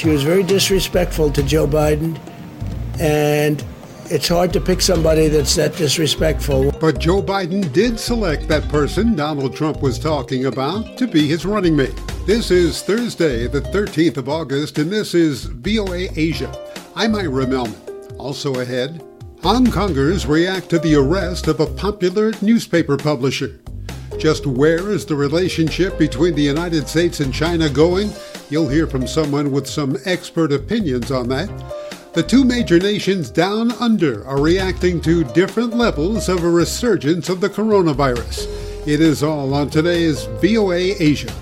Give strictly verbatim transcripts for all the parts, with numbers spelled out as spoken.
She was very disrespectful to Joe Biden, and it's hard to pick somebody that's that disrespectful. But Joe Biden did select that person Donald Trump was talking about to be his running mate. This is Thursday, the thirteenth of August, and this is V O A Asia. I'm Ira Melman. Also ahead, Hong Kongers react to the arrest of a popular newspaper publisher. Just where is the relationship between the United States and China going? You'll hear from someone with some expert opinions on that. The two major nations down under are reacting to different levels of a resurgence of the coronavirus. It is all on today's V O A Asia.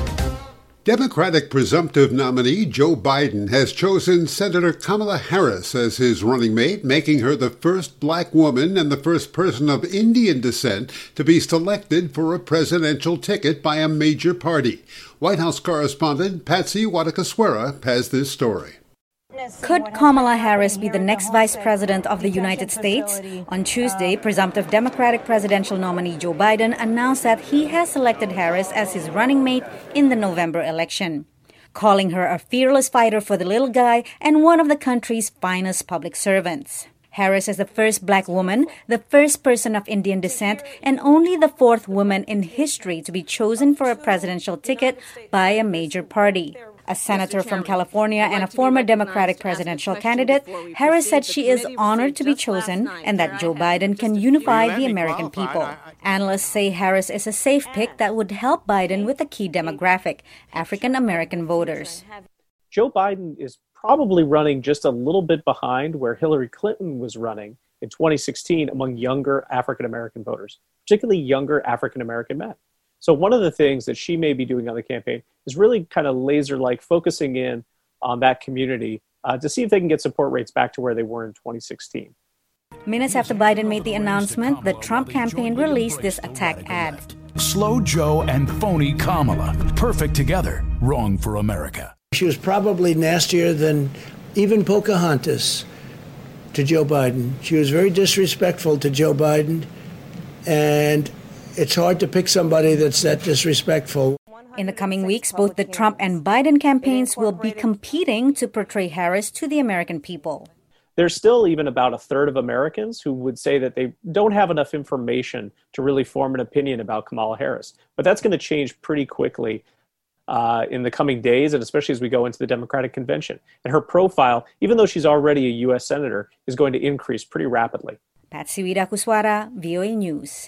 Democratic presumptive nominee Joe Biden has chosen Senator Kamala Harris as his running mate, making her the first black woman and the first person of Indian descent to be selected for a presidential ticket by a major party. White House correspondent Patsy Wadakaswara has this story. Could Kamala Harris be the next vice president of the United States? On Tuesday, presumptive Democratic presidential nominee Joe Biden announced that he has selected Harris as his running mate in the November election, calling her a fearless fighter for the little guy and one of the country's finest public servants. Harris is the first black woman, the first person of Indian descent, and only the fourth woman in history to be chosen for a presidential ticket by a major party. A senator from California and a former Democratic presidential candidate, Harris said she is honored to be chosen and that Joe Biden can unify the American people. Analysts say Harris is a safe pick that would help Biden with a key demographic, African American voters. Joe Biden is probably running just a little bit behind where Hillary Clinton was running in twenty sixteen among younger African American voters, particularly younger African American men. So one of the things that she may be doing on the campaign is really kind of laser-like focusing in on that community uh, to see if they can get support rates back to where they were in twenty sixteen. Minutes after Biden made the announcement, the Trump campaign released this attack ad. Slow Joe and phony Kamala. Perfect together. Wrong for America. She was probably nastier than even Pocahontas to Joe Biden. She was very disrespectful to Joe Biden, and it's hard to pick somebody that's that disrespectful. In the coming weeks, both the Trump and Biden campaigns will be competing to portray Harris to the American people. There's still even about a third of Americans who would say that they don't have enough information to really form an opinion about Kamala Harris. But that's going to change pretty quickly uh, in the coming days, and especially as we go into the Democratic convention. And her profile, even though she's already a U S senator, is going to increase pretty rapidly. Patsy Wadakaswara, V O A News.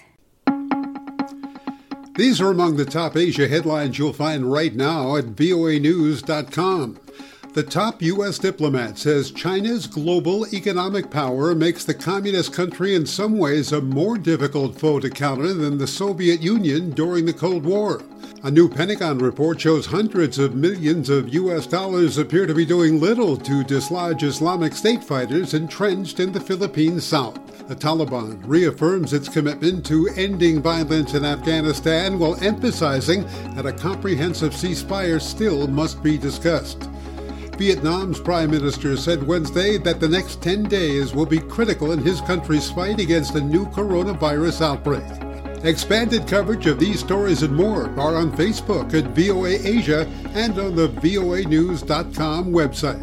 These are among the top Asia headlines you'll find right now at V O A news dot com. The top U S diplomat says China's global economic power makes the communist country in some ways a more difficult foe to counter than the Soviet Union during the Cold War. A new Pentagon report shows hundreds of millions of U S dollars appear to be doing little to dislodge Islamic State fighters entrenched in the Philippine South. The Taliban reaffirms its commitment to ending violence in Afghanistan while emphasizing that a comprehensive ceasefire still must be discussed. Vietnam's prime minister said Wednesday that the next ten days will be critical in his country's fight against a new coronavirus outbreak. Expanded coverage of these stories and more are on Facebook at V O A Asia and on the V O A news dot com website.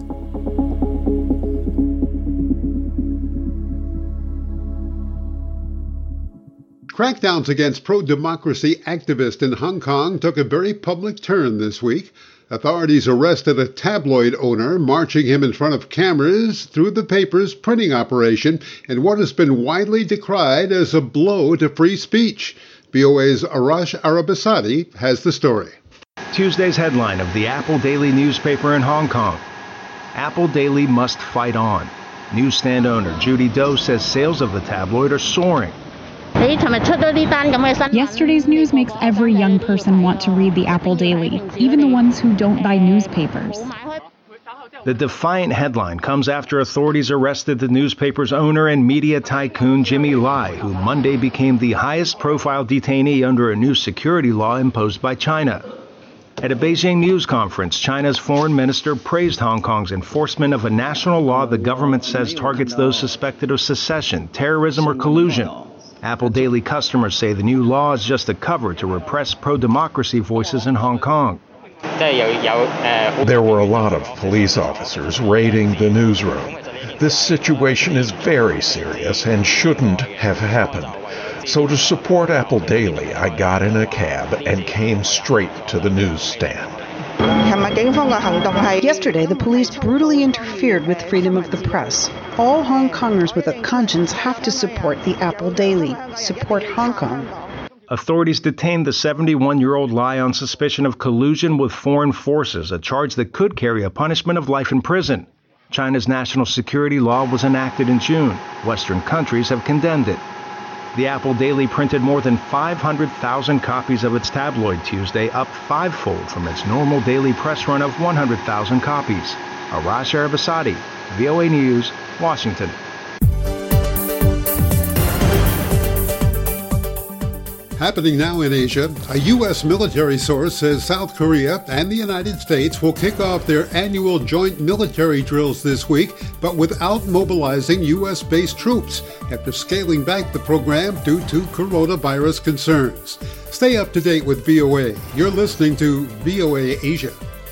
Crackdowns against pro-democracy activists in Hong Kong took a very public turn this week. Authorities arrested a tabloid owner, marching him in front of cameras through the paper's printing operation in what has been widely decried as a blow to free speech. V O A's Arash Arabasadi has the story. Tuesday's headline of the Apple Daily newspaper in Hong Kong. Apple Daily must fight on. Newsstand owner Judy Doe says sales of the tabloid are soaring. Yesterday's news makes every young person want to read the Apple Daily, even the ones who don't buy newspapers. The defiant headline comes after authorities arrested the newspaper's owner and media tycoon Jimmy Lai, who Monday became the highest-profile detainee under a new security law imposed by China. At a Beijing news conference, China's foreign minister praised Hong Kong's enforcement of a national law the government says targets those suspected of secession, terrorism, or collusion. Apple Daily customers say the new law is just a cover to repress pro-democracy voices in Hong Kong. There were a lot of police officers raiding the newsroom. This situation is very serious and shouldn't have happened. So to support Apple Daily, I got in a cab and came straight to the newsstand. Yesterday, the police brutally interfered with freedom of the press. All Hong Kongers with a conscience have to support the Apple Daily. Support Hong Kong. Authorities detained the seventy-one-year-old Lai on suspicion of collusion with foreign forces, a charge that could carry a punishment of life in prison. China's national security law was enacted in June. Western countries have condemned it. The Apple Daily printed more than five hundred thousand copies of its tabloid Tuesday, up fivefold from its normal daily press run of one hundred thousand copies. Arash Arabasadi, V O A News, Washington. Happening now in Asia, a U S military source says South Korea and the United States will kick off their annual joint military drills this week, but without mobilizing U S-based troops after scaling back the program due to coronavirus concerns. Stay up to date with V O A. You're listening to V O A Asia.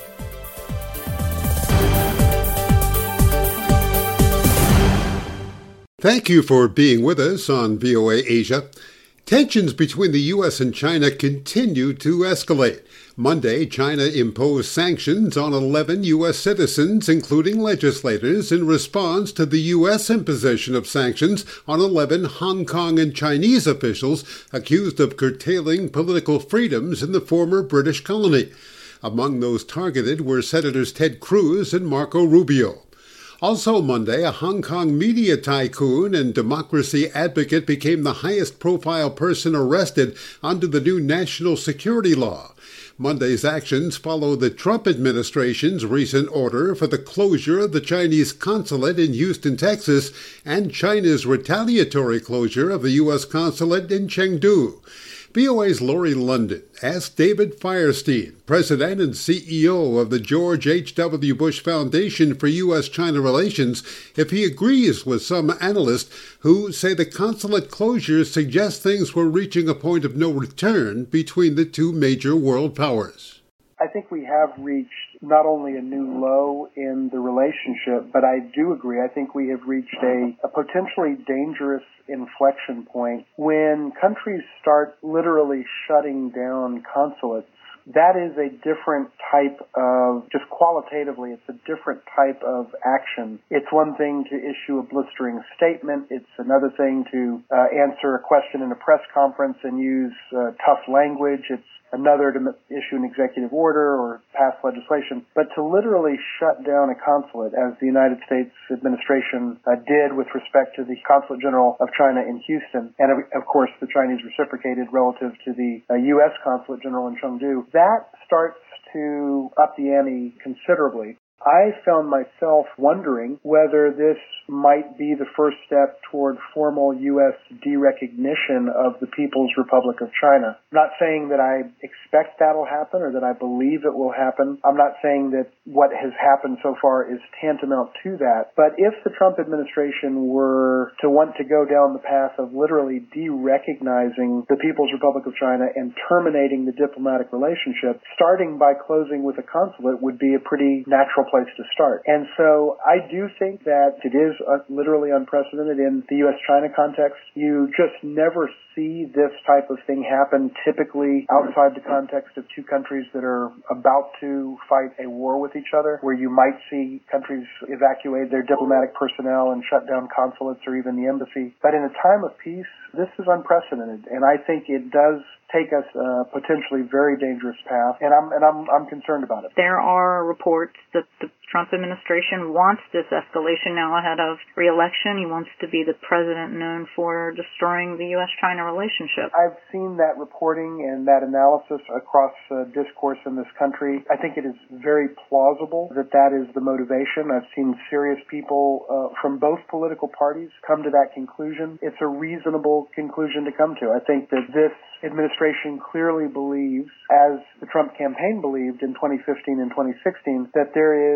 Thank you for being with us on V O A Asia. Tensions between the U S and China continue to escalate. Monday, China imposed sanctions on eleven U S citizens, including legislators, in response to the U S imposition of sanctions on eleven Hong Kong and Chinese officials accused of curtailing political freedoms in the former British colony. Among those targeted were Senators Ted Cruz and Marco Rubio. Also Monday, a Hong Kong media tycoon and democracy advocate became the highest-profile person arrested under the new national security law. Monday's actions follow the Trump administration's recent order for the closure of the Chinese consulate in Houston, Texas, and China's retaliatory closure of the U S consulate in Chengdu. V O A's Lori London asked David Firestein, president and C E O of the George H W. Bush Foundation for U S China Relations, if he agrees with some analysts who say the consulate closures suggest things were reaching a point of no return between the two major world powers. I think we have reached not only a new low in the relationship, but I do agree. I think we have reached a, a potentially dangerous inflection point when countries start literally shutting down consulates. That is a different type of, just qualitatively, it's a different type of action. It's one thing to issue a blistering statement. It's another thing to uh, answer a question in a press conference and use uh, tough language. It's another to issue an executive order or pass legislation. But to literally shut down a consulate, as the United States administration uh, did with respect to the Consulate General of China in Houston, and of, of course the Chinese reciprocated relative to the uh, U S Consulate General in Chengdu, that starts to up the ante considerably. I found myself wondering whether this might be the first step toward formal U S derecognition of the People's Republic of China. I'm not saying that I expect that'll happen or that I believe it will happen. I'm not saying that what has happened so far is tantamount to that. But if the Trump administration were to want to go down the path of literally derecognizing the People's Republic of China and terminating the diplomatic relationship, starting by closing with a consulate would be a pretty natural place to start. And so I do think that it is uh, literally unprecedented in the U S China context. You just never see this type of thing happen typically outside the context of two countries that are about to fight a war with each other, where you might see countries evacuate their diplomatic personnel and shut down consulates or even the embassy. But in a time of peace, this is unprecedented, and I think it does take us a potentially very dangerous path, and I'm and I'm I'm concerned about it. There are reports that the Trump administration wants this escalation now ahead of re-election. He wants to be the president known for destroying the U S China relationship. I've seen that reporting and that analysis across uh, discourse in this country. I think it is very plausible that that is the motivation. I've seen serious people uh, from both political parties come to that conclusion. It's a reasonable conclusion to come to. I think that this administration clearly believes, as the Trump campaign believed in twenty fifteen and twenty sixteen, that there is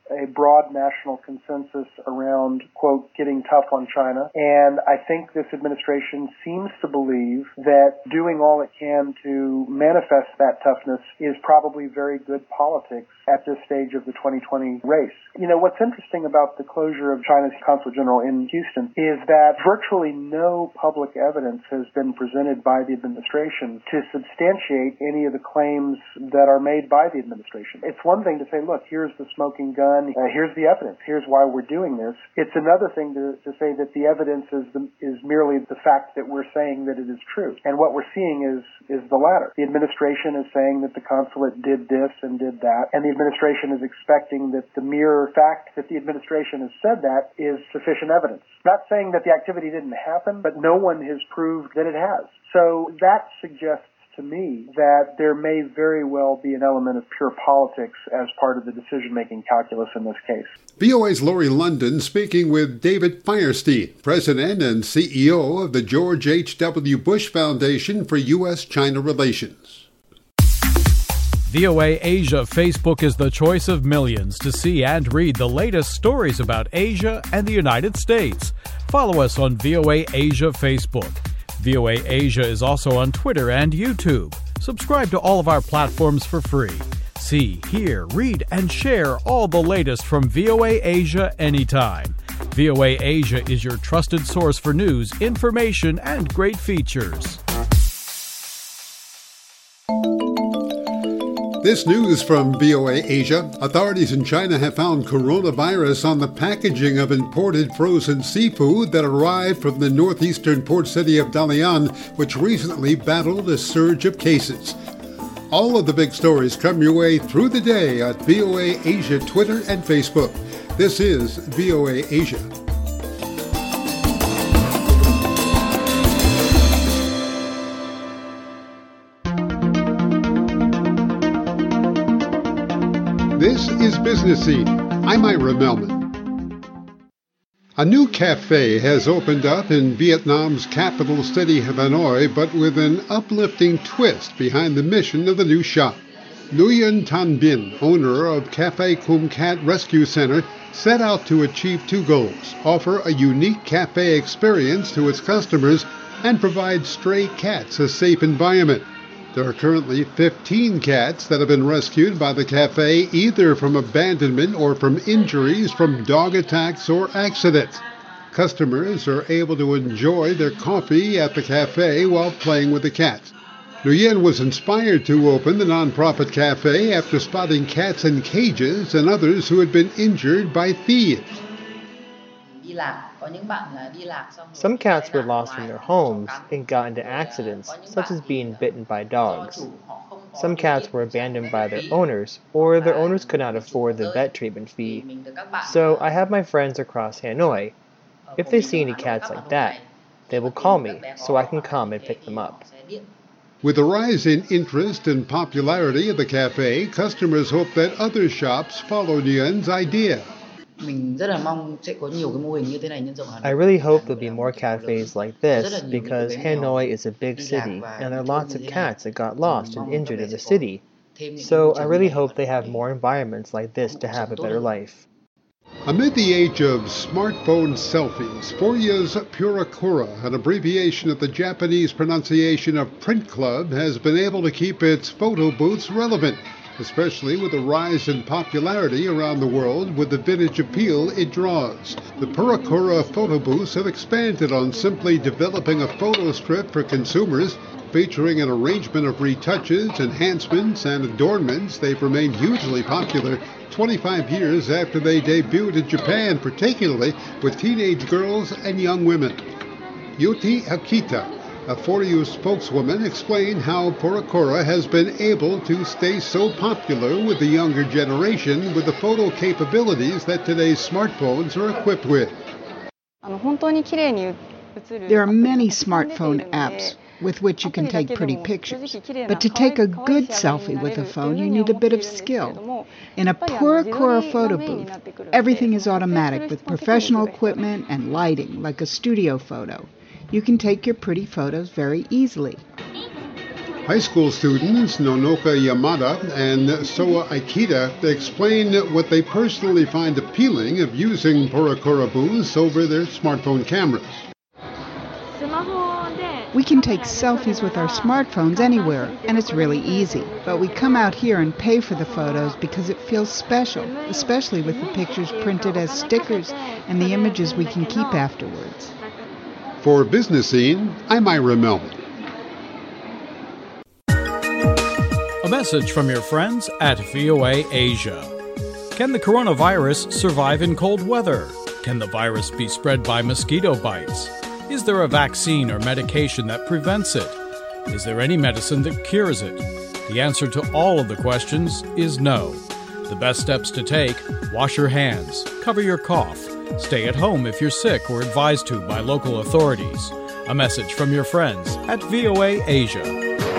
a broad national consensus around, quote, getting tough on China. And I think this administration seems to believe that doing all it can to manifest that toughness is probably very good politics at this stage of the twenty twenty race. You know, what's interesting about the closure of China's consulate general in Houston is that virtually no public evidence has been presented by the administration to substantiate any of the claims that are made by the administration. It's one thing to say, look, here's the smoking gun, uh, here's the evidence, here's why we're doing this. It's another thing to, to say that the evidence is the, is merely the fact that we're saying that it is true. And what we're seeing is is the latter. The administration is saying that the consulate did this and did that, and the administration is expecting that the mere fact that the administration has said that is sufficient evidence. Not saying that the activity didn't happen, but no one has proved that it has. So that suggests to me that there may very well be an element of pure politics as part of the decision-making calculus in this case. V O A's Laurie London speaking with David Firestein, President and C E O of the George H W. Bush Foundation for U S China Relations. V O A Asia Facebook is the choice of millions to see and read the latest stories about Asia and the United States. Follow us on V O A Asia Facebook. V O A Asia is also on Twitter and YouTube. Subscribe to all of our platforms for free. See, hear, read, and share all the latest from V O A Asia anytime. V O A Asia is your trusted source for news, information, and great features. This news from V O A Asia. Authorities in China have found coronavirus on the packaging of imported frozen seafood that arrived from the northeastern port city of Dalian, which recently battled a surge of cases. All of the big stories come your way through the day at V O A Asia Twitter and Facebook. This is V O A Asia. This is Business Scene. I'm Ira Melman. A new cafe has opened up in Vietnam's capital city, Hanoi, but with an uplifting twist behind the mission of the new shop. Nguyen Thanh Binh, owner of Cafe Kum Cat Rescue Center, set out to achieve two goals: offer a unique cafe experience to its customers and provide stray cats a safe environment. There are currently fifteen cats that have been rescued by the cafe, either from abandonment or from injuries from dog attacks or accidents. Customers are able to enjoy their coffee at the cafe while playing with the cats. Nguyen was inspired to open the nonprofit cafe after spotting cats in cages and others who had been injured by thieves. Some cats were lost from their homes and got into accidents, such as being bitten by dogs. Some cats were abandoned by their owners, or their owners could not afford the vet treatment fee. So I have my friends across Hanoi. If they see any cats like that, they will call me so I can come and pick them up. With the rise in interest and popularity of the cafe, customers hope that other shops follow Nguyen's idea. I really hope there'll be more cafes like this because Hanoi is a big city and there are lots of cats that got lost and injured in the city. So I really hope they have more environments like this to have a better life. Amid the age of smartphone selfies, Forya's Purakura, an abbreviation of the Japanese pronunciation of Print Club, has been able to keep its photo booths relevant, especially with the rise in popularity around the world with the vintage appeal it draws. The Purakura photo booths have expanded on simply developing a photo strip for consumers. Featuring an arrangement of retouches, enhancements, and adornments, they've remained hugely popular twenty-five years after they debuted in Japan, particularly with teenage girls and young women. Yuti Akita, a Foryu spokeswoman, explained how Purakura has been able to stay so popular with the younger generation with the photo capabilities that today's smartphones are equipped with. There are many smartphone apps with which you can take pretty pictures, but to take a good selfie with a phone, you need a bit of skill. In a Purakura photo booth, everything is automatic with professional equipment and lighting, like a studio photo. You can take your pretty photos very easily. High school students Nonoka Yamada and Soa Aikita explain what they personally find appealing of using Porakora booths over their smartphone cameras. We can take selfies with our smartphones anywhere, and it's really easy. But we come out here and pay for the photos because it feels special, especially with the pictures printed as stickers and the images we can keep afterwards. For Business Scene, I'm Ira Melman. A message from your friends at V O A Asia. Can the coronavirus survive in cold weather? Can the virus be spread by mosquito bites? Is there a vaccine or medication that prevents it? Is there any medicine that cures it? The answer to all of the questions is no. The best steps to take: wash your hands, cover your cough, stay at home if you're sick or advised to by local authorities. A message from your friends at V O A Asia.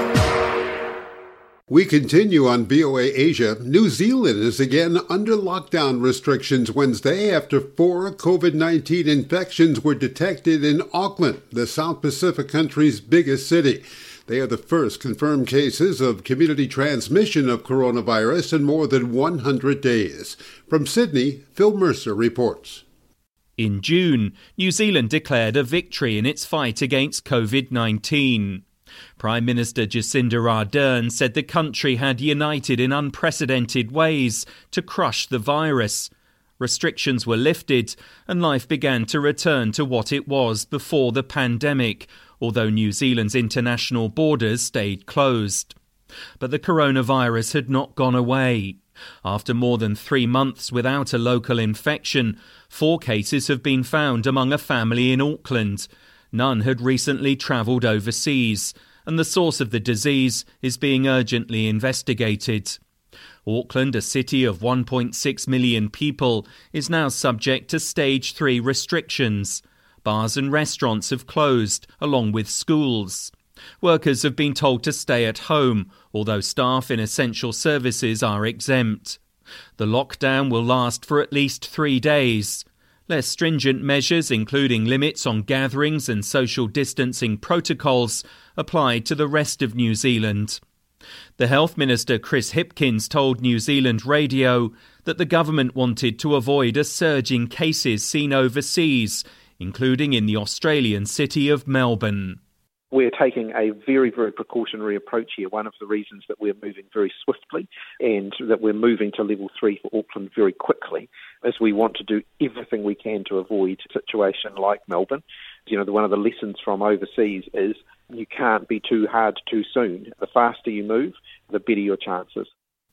We continue on V O A Asia. New Zealand is again under lockdown restrictions Wednesday after four COVID nineteen infections were detected in Auckland, the South Pacific country's biggest city. They are the first confirmed cases of community transmission of coronavirus in more than one hundred days. From Sydney, Phil Mercer reports. In June, New Zealand declared a victory in its fight against COVID nineteen. Prime Minister Jacinda Ardern said the country had united in unprecedented ways to crush the virus. Restrictions were lifted and life began to return to what it was before the pandemic, although New Zealand's international borders stayed closed. But the coronavirus had not gone away. After more than three months without a local infection, four cases have been found among a family in Auckland. None had recently travelled overseas, and the source of the disease is being urgently investigated. Auckland, a city of one point six million people, is now subject to stage three restrictions. Bars and restaurants have closed, along with schools. Workers have been told to stay at home, although staff in essential services are exempt. The lockdown will last for at least three days. Less stringent measures, including limits on gatherings and social distancing protocols, applied to the rest of New Zealand. The Health Minister Chris Hipkins told New Zealand Radio that the government wanted to avoid a surge in cases seen overseas, including in the Australian city of Melbourne. We're taking a very, very precautionary approach here. One of the reasons that we're moving very swiftly and that we're moving to level three for Auckland very quickly is we want to do everything we can to avoid a situation like Melbourne. You know, one of the lessons from overseas is you can't be too hard too soon. The faster you move, the better your chances.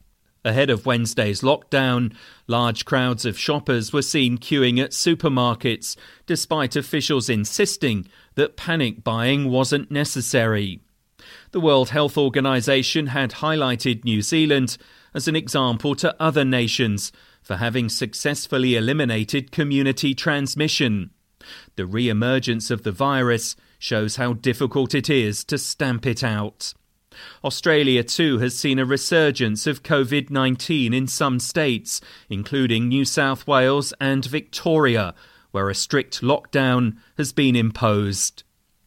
Ahead of Wednesday's lockdown, large crowds of shoppers were seen queuing at supermarkets, despite officials insisting that panic buying wasn't necessary. The World Health Organization had highlighted New Zealand as an example to other nations for having successfully eliminated community transmission. The re-emergence of the virus shows how difficult it is to stamp it out. Australia too has seen a resurgence of COVID nineteen in some states, including New South Wales and Victoria, where a strict lockdown has been imposed.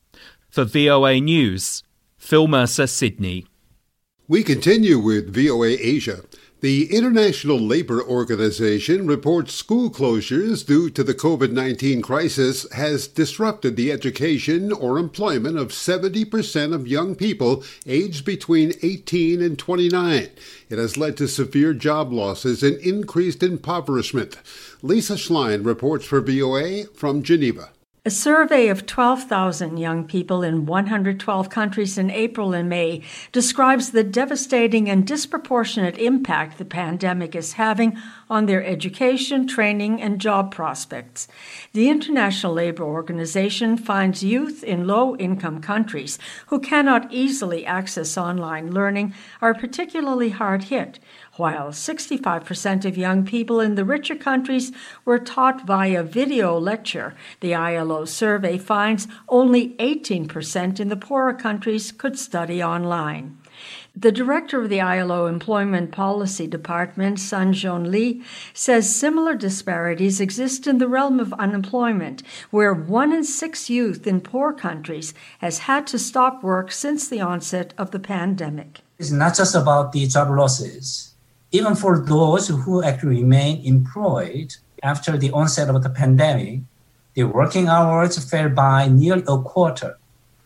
For V O A News, Phil Mercer, Sydney. We continue with V O A Asia. The International Labour Organization reports school closures due to the COVID nineteen crisis has disrupted the education or employment of seventy percent of young people aged between eighteen and twenty-nine. It has led to severe job losses and increased impoverishment. Lisa Schlein reports for V O A from Geneva. A survey of twelve thousand young people in one hundred twelve countries in April and May describes the devastating and disproportionate impact the pandemic is having on their education, training, and job prospects. The International Labour Organization finds youth in low-income countries who cannot easily access online learning are particularly hard hit, while sixty-five percent of young people in the richer countries were taught via video lecture. The I L O survey finds only eighteen percent in the poorer countries could study online. The director of the I L O Employment Policy Department, Sun-Joon Lee, says similar disparities exist in the realm of unemployment, where one in six youth in poor countries has had to stop work since the onset of the pandemic. It's not just about the job losses. Even for those who actually remain employed after the onset of the pandemic, the working hours fell by nearly a quarter.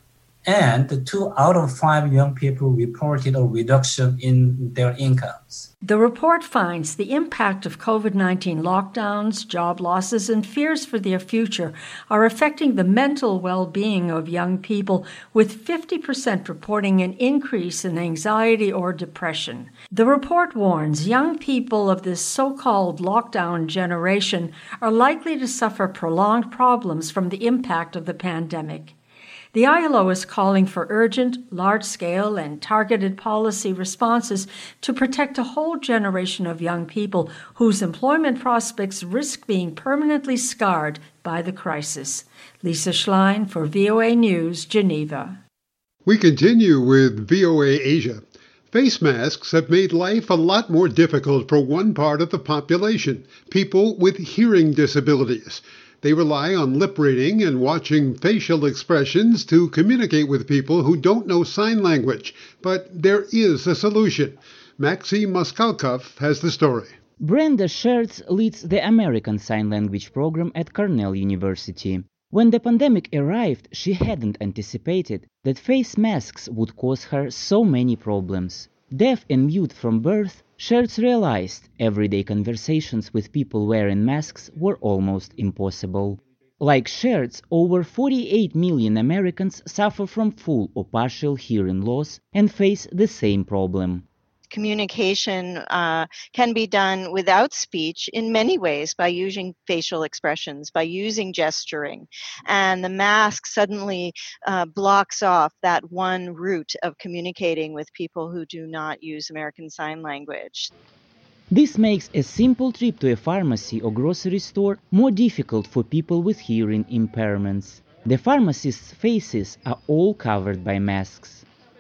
And two out of five young people reported a reduction in their incomes. The report finds the impact of COVID nineteen lockdowns, job losses, and fears for their future are affecting the mental well-being of young people, with fifty percent reporting an increase in anxiety or depression. The report warns young people of this so-called lockdown generation are likely to suffer prolonged problems from the impact of the pandemic. The I L O is calling for urgent, large-scale, and targeted policy responses to protect a whole generation of young people whose employment prospects risk being permanently scarred by the crisis. Lisa Schlein for V O A News, Geneva. We continue with V O A Asia. Face masks have made life a lot more difficult for one part of the population, people with hearing disabilities. They rely on lip reading and watching facial expressions to communicate with people who don't know sign language. But there is a solution. Maxim Moskalkov has the story. Brenda Schertz leads the American Sign Language program at Cornell University. When the pandemic arrived, she hadn't anticipated that face masks would cause her so many problems. Deaf and mute from birth, Schertz realized everyday conversations with people wearing masks were almost impossible. Like Schertz, over forty-eight million Americans suffer from full or partial hearing loss and face the same problem. Communication uh, can be done without speech in many ways, by using facial expressions, by using gesturing. And the mask suddenly uh, blocks off that one route of communicating with people who do not use American Sign Language. This makes a simple trip to a pharmacy or grocery store more difficult for people with hearing impairments. The pharmacists' faces are all covered by masks.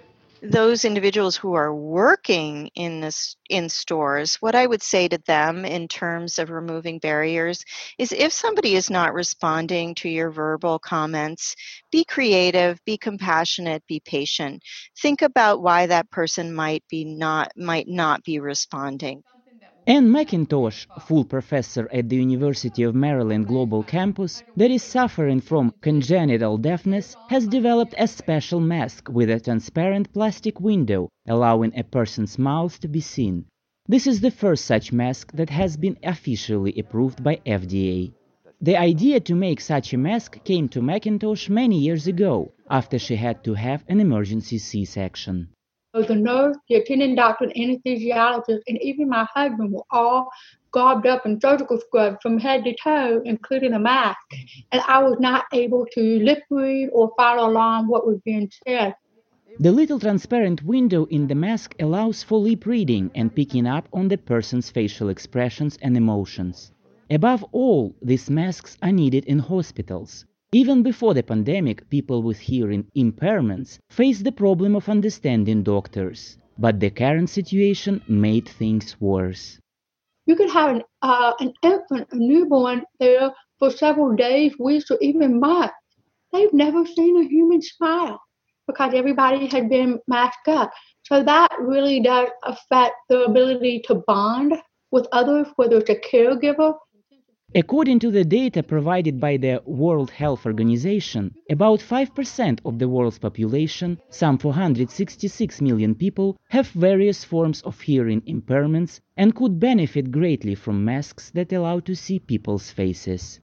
Those individuals who are working in this in stores, what I would say to them in terms of removing barriers is, if somebody is not responding to your verbal comments, be creative, be compassionate, be patient. Think about why that person might be not might not be responding. Anne McIntosh, full professor at the University of Maryland Global Campus, that is suffering from congenital deafness, has developed a special mask with a transparent plastic window, allowing a person's mouth to be seen. This is the first such mask that has been officially approved by F D A. The idea to make such a mask came to McIntosh many years ago, after she had to have an emergency C-section. The nurse, the attending doctor, and anesthesiologist, and even my husband were all garbed up in surgical scrubs from head to toe, including a mask. And I was not able to lip read or follow along what was being said. The little transparent window in the mask allows for lip reading and picking up on the person's facial expressions and emotions. Above all, these masks are needed in hospitals. Even before the pandemic, people with hearing impairments faced the problem of understanding doctors, but the current situation made things worse. You could have an, uh, an infant, a newborn there for several days, weeks, or even months. They've never seen a human smile because everybody had been masked up. So that really does affect the ability to bond with others, whether it's a caregiver. According to the data provided by the World Health Organization, about five percent of the world's population, some four hundred sixty-six million people, have various forms of hearing impairments and could benefit greatly from masks that allow to see people's faces.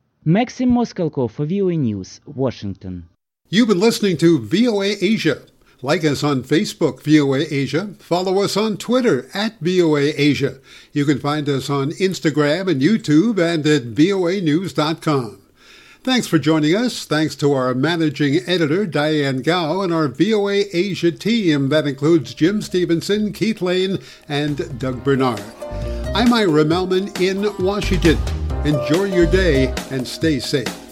Maxim Moskalkov for V O A News, Washington. You've been listening to V O A Asia. Like us on Facebook, V O A Asia. Follow us on Twitter, at V O A Asia. You can find us on Instagram and YouTube and at V O A news dot com. Thanks for joining us. Thanks to our managing editor, Diane Gao, and our V O A Asia team. That includes Jim Stevenson, Keith Lane, and Doug Bernard. I'm Ira Melman in Washington. Enjoy your day and stay safe.